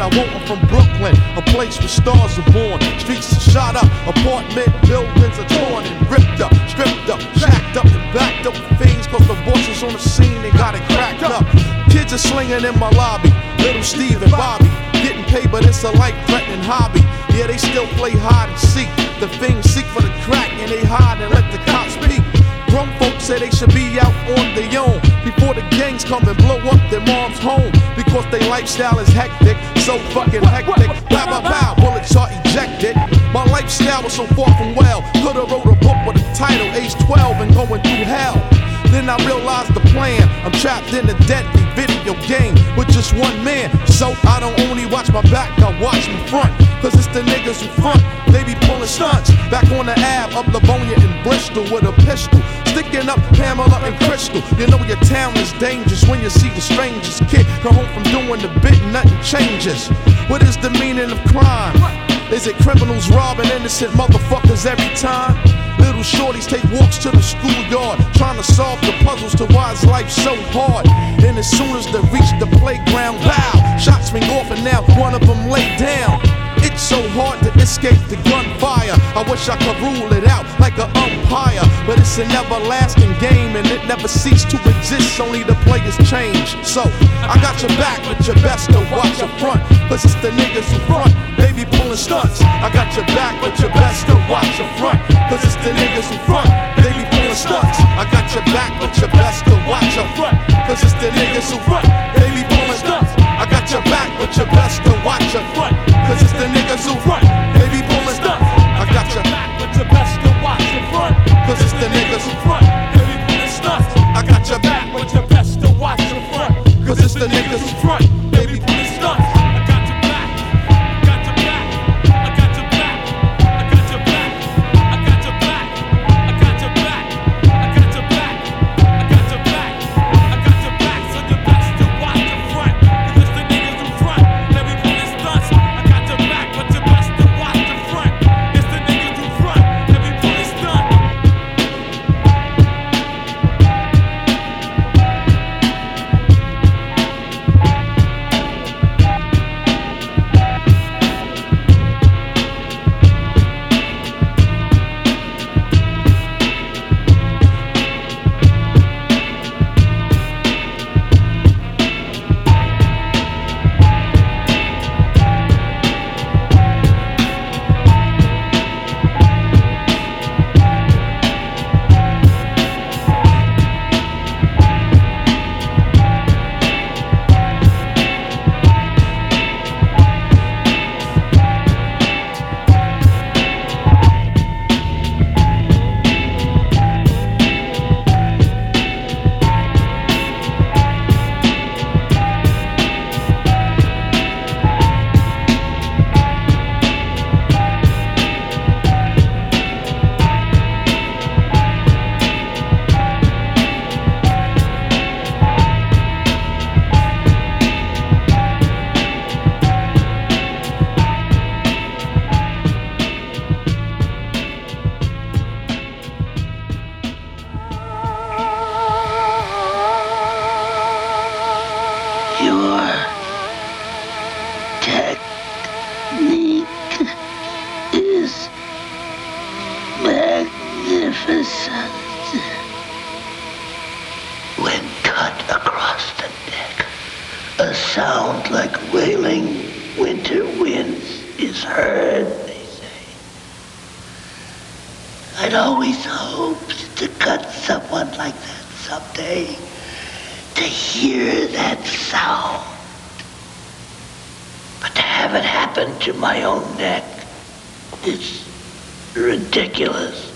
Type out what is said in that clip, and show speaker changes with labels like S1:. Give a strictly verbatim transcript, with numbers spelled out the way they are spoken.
S1: I want, I'm from Brooklyn, a place where stars are born. Streets are shot up, apartment buildings are torn and ripped up, stripped up, shacked up and backed up with fiends, cause the bosses on the scene, they got it cracked up. Kids are slinging in my lobby, little Steve and Bobby, getting paid, but it's a life-threatening hobby. Yeah, they still play hide and seek. The fiends seek for the crack and they hide and let the cops peek. Grown folks say they should be out on their own before the gangs come and blow up their mom's home, because their lifestyle is hectic, so fucking hectic. Bow, bow, bow, bullets are ejected. My lifestyle was so far from well. Could've wrote a book with a title, age twelve and going through hell. Then I realized the plan. I'm trapped in a deadly video game with just one man. So I don't only watch my back, I watch my front. Cause it's the niggas who front, they be pulling stunts. Back on the Ave, up Livonia in Bristol with a pistol, sticking up Pamela and Crystal. You know your town is dangerous when you see the strangest kid come home from doing the bit and nothing changes. What is the meaning of crime? Is it criminals robbing innocent motherfuckers every time? Little shorties take walks to the schoolyard, trying to solve the puzzles to why is life so hard. And as soon as they reach the playground, pow, shots ring off and now one of them lay down. It's so hard to escape the gunfire. I wish I could rule it out like an umpire, but it's an everlasting game and it never ceased to exist, only the players change. So I got your back, but you best to watch your front, cause it's the niggas who front, they be pulling stunts. I got your back, but you best to watch your front, cause it's the niggas who front, they be pulling stunts. I got your back, but you best to watch your front, cause it's the niggas who front, they be pulling stunts. I got your back, but you best to watch your front, cause it's the niggas who front, they be pulling stunts. I got your back, but you best to watch your front, cause it's the niggas who front, they be pulling stunts. I got your back, but you best to watch your front, cause it's the niggas who front, they be pulling stunts. I got your back, I got your back, I got your back, I got your back, I got your back, I got your back, I got your back, I got your back, I got your back, so you best to watch your front, cause it's the niggas who front, they be pulling stunts. I got your back, but you best to watch your front, it's the niggas who front, they be pulling stunts.
S2: When cut across the neck, a sound like wailing winter winds is heard, they say. I'd always hoped to cut someone like that someday, to hear that sound. But to have it happen to my own neck is ridiculous.